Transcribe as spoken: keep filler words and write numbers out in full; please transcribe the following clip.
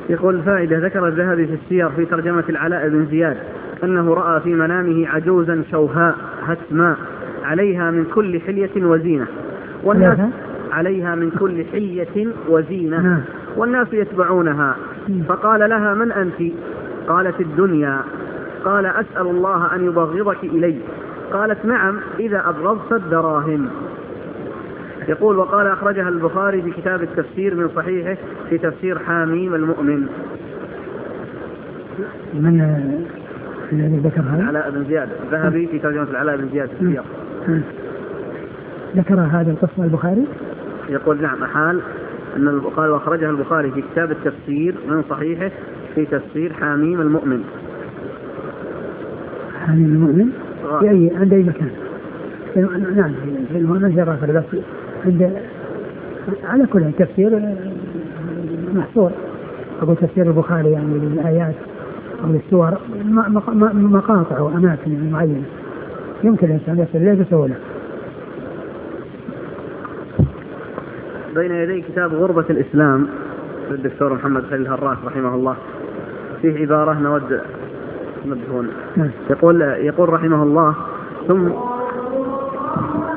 يقول فائدة: ذكر الذهبي في السير في ترجمة العلاء بن زياد أنه رأى في منامه عجوزا شوهاء هتماء عليها من كل حلية وزينة والناس عليها من كل حلية وزينة والناس يتبعونها، فقال لها: من أنت؟ قالت: الدنيا. قال: أسأل الله أن يبغضك إلي. قالت: نعم، إذا أبغضت الدراهم. يقول: وقال أخرجها البخاري في كتاب التفسير من صحيحه في تفسير حاميم المؤمن. من الذي ذكر هذا؟ العلاء بن زياد الذهبي في ترجمة العلاء بن زياد في السياق. ذكر هذا القصة البخاري؟ يقول: نعم، حال أن البخاري وأخرجها البخاري في كتاب التفسير من صحيحه في تفسير حاميم المؤمن. حاميم المؤمن في أي عند أي مكان؟ نعم في المؤمن جرى بس عند على كل تفسير محصور. أقول تفسير البخاري يعني للآيات أو للسور مقاطع وأماكن معينة يمكن الإنسان يصل إليه بسهولة. بين يدي كتاب غربة الإسلام للدكتور محمد خليل الهراس رحمه الله، فيه عبارة نود نبهون. يقول يقول رحمه الله: ثم